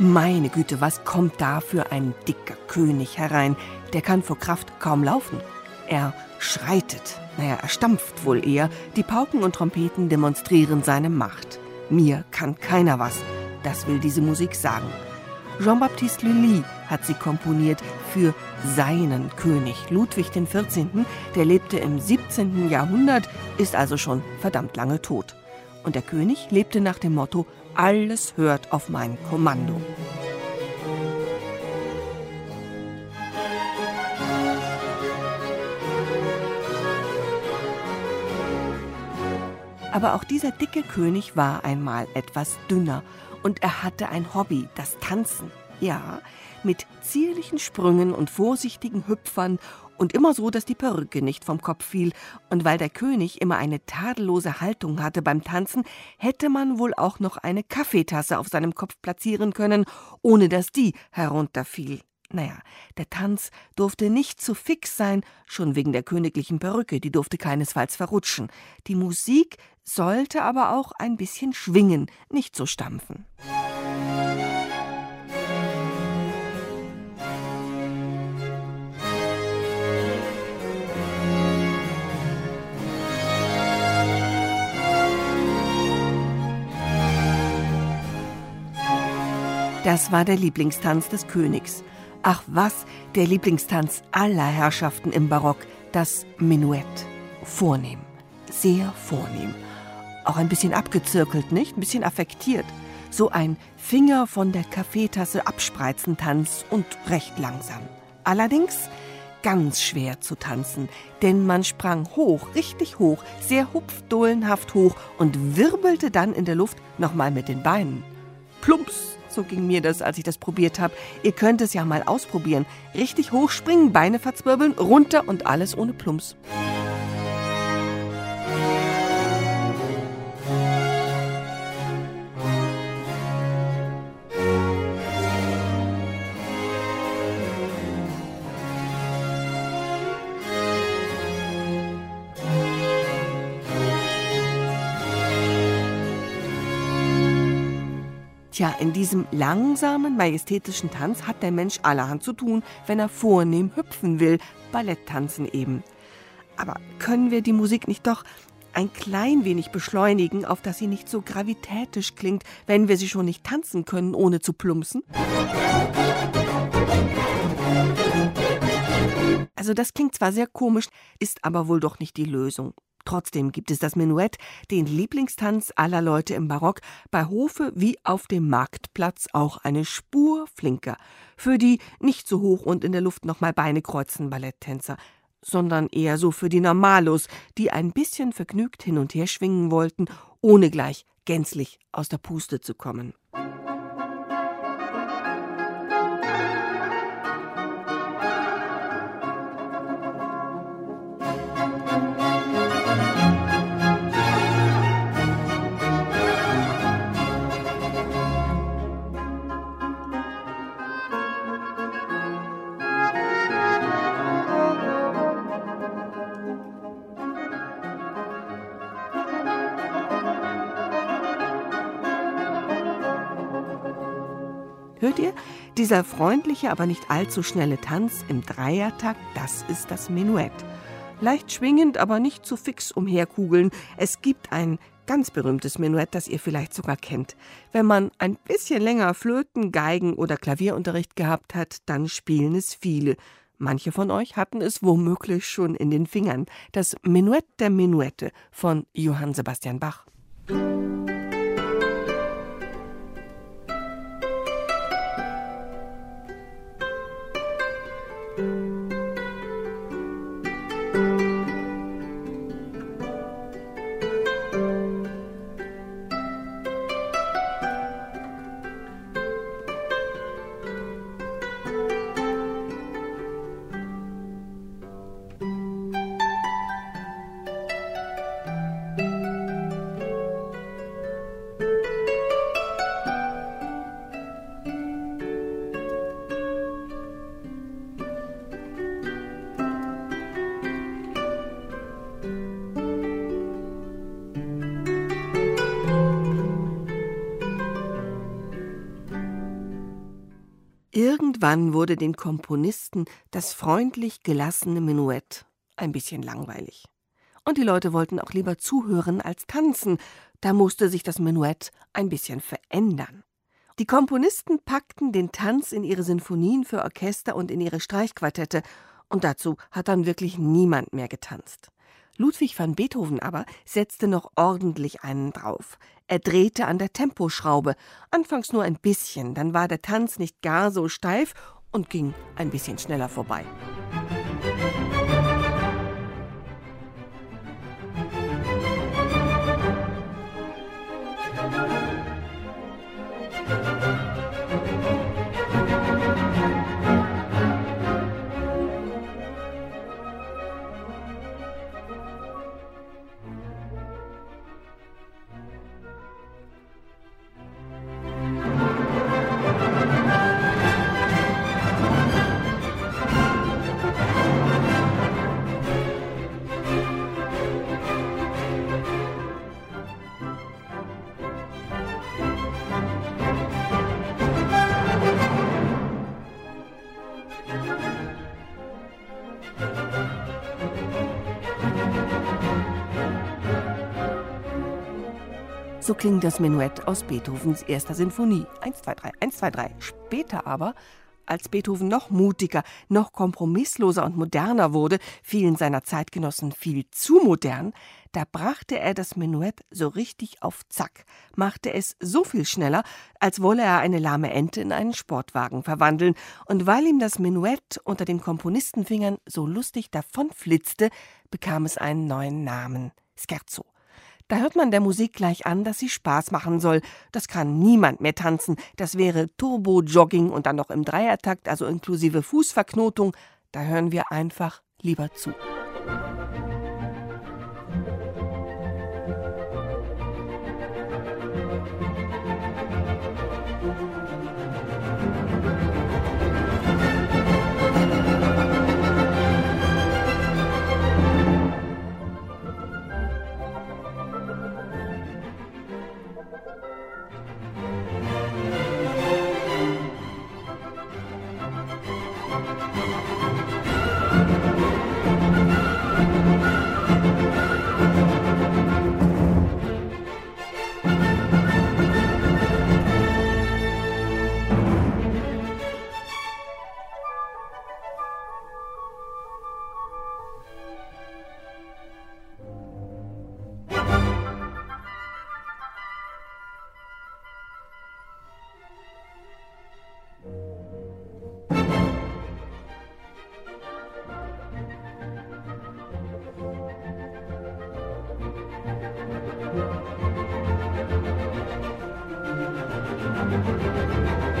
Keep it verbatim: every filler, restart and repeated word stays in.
Meine Güte, was kommt da für ein dicker König herein? Der kann vor Kraft kaum laufen. Er schreitet, naja, er stampft wohl eher. Die Pauken und Trompeten demonstrieren seine Macht. Mir kann keiner was, das will diese Musik sagen. Jean-Baptiste Lully hat sie komponiert für seinen König Ludwig der vierzehnte. Der lebte im siebzehnten. Jahrhundert, ist also schon verdammt lange tot. Und der König lebte nach dem Motto: Alles hört auf mein Kommando. Aber auch dieser dicke König war einmal etwas dünner und er hatte ein Hobby, das Tanzen. Ja, mit zierlichen Sprüngen und vorsichtigen Hüpfern und immer so, dass die Perücke nicht vom Kopf fiel. Und weil der König immer eine tadellose Haltung hatte beim Tanzen, hätte man wohl auch noch eine Kaffeetasse auf seinem Kopf platzieren können, ohne dass die herunterfiel. Naja, der Tanz durfte nicht zu fix sein, schon wegen der königlichen Perücke, die durfte keinesfalls verrutschen. Die Musik sollte aber auch ein bisschen schwingen, nicht so stampfen. Das war der Lieblingstanz des Königs. Ach was, der Lieblingstanz aller Herrschaften im Barock, das Menuett. Vornehm, sehr vornehm. Auch ein bisschen abgezirkelt, nicht? Ein bisschen affektiert. So ein Finger von der Kaffeetasse abspreizen Tanz und recht langsam. Allerdings ganz schwer zu tanzen, denn man sprang hoch, richtig hoch, sehr hupfdohlenhaft hoch und wirbelte dann in der Luft nochmal mit den Beinen. Plumps! So ging mir das, als ich das probiert habe. Ihr könnt es ja mal ausprobieren. Richtig hoch springen, Beine verzwirbeln, runter und alles ohne Plumps. Tja, in diesem langsamen, majestätischen Tanz hat der Mensch allerhand zu tun, wenn er vornehm hüpfen will, Balletttanzen eben. Aber können wir die Musik nicht doch ein klein wenig beschleunigen, auf dass sie nicht so gravitätisch klingt, wenn wir sie schon nicht tanzen können, ohne zu plumpsen? Also das klingt zwar sehr komisch, ist aber wohl doch nicht die Lösung. Trotzdem gibt es das Menuett, den Lieblingstanz aller Leute im Barock, bei Hofe wie auf dem Marktplatz auch eine Spur flinker. Für die nicht so hoch und in der Luft nochmal Beine kreuzen Balletttänzer, sondern eher so für die Normalos, die ein bisschen vergnügt hin und her schwingen wollten, ohne gleich gänzlich aus der Puste zu kommen. Hört ihr? Dieser freundliche, aber nicht allzu schnelle Tanz im Dreiertakt, das ist das Menuett. Leicht schwingend, aber nicht zu fix umherkugeln. Es gibt ein ganz berühmtes Menuett, das ihr vielleicht sogar kennt. Wenn man ein bisschen länger Flöten-, Geigen- oder Klavierunterricht gehabt hat, dann spielen es viele. Manche von euch hatten es womöglich schon in den Fingern. Das Menuett der Menuette von Johann Sebastian Bach. Irgendwann wurde den Komponisten das freundlich gelassene Menuett ein bisschen langweilig. Und die Leute wollten auch lieber zuhören als tanzen. Da musste sich das Menuett ein bisschen verändern. Die Komponisten packten den Tanz in ihre Sinfonien für Orchester und in ihre Streichquartette. Und dazu hat dann wirklich niemand mehr getanzt. Ludwig van Beethoven aber setzte noch ordentlich einen drauf. Er drehte an der Temposchraube, anfangs nur ein bisschen, dann war der Tanz nicht gar so steif und ging ein bisschen schneller vorbei. So klingt das Menuett aus Beethovens erster Sinfonie. Eins, zwei, drei, eins, zwei, drei. Später aber, als Beethoven noch mutiger, noch kompromissloser und moderner wurde, vielen seiner Zeitgenossen viel zu modern, da brachte er das Menuett so richtig auf Zack, machte es so viel schneller, als wolle er eine lahme Ente in einen Sportwagen verwandeln. Und weil ihm das Menuett unter den Komponistenfingern so lustig davonflitzte, bekam es einen neuen Namen: Scherzo. Da hört man der Musik gleich an, dass sie Spaß machen soll. Das kann niemand mehr tanzen. Das wäre Turbo-Jogging und dann noch im Dreiertakt, also inklusive Fußverknotung. Da hören wir einfach lieber zu. Musik